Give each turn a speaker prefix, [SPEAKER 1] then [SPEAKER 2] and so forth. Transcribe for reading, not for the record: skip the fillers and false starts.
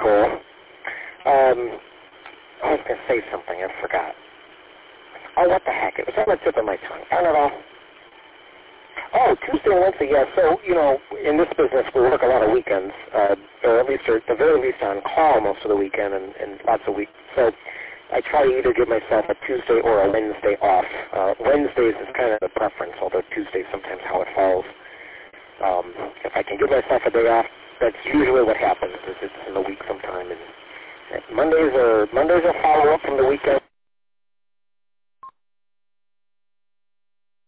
[SPEAKER 1] cool. I was going to say something. I forgot. Oh, what the heck. It was on the tip of my tongue. Darn it all. Oh, Tuesday and Wednesday, yeah. So, in this business, we work a lot of weekends, or at least, or at the very least on call most of the weekend and lots of weeks. So I try to either give myself a Tuesday or a Wednesday off. Wednesdays is kind of the preference, although Tuesday sometimes how it falls. If I can give myself a day off, that's usually what happens. Is it's in the week sometime. And Mondays are follow-up from the weekend.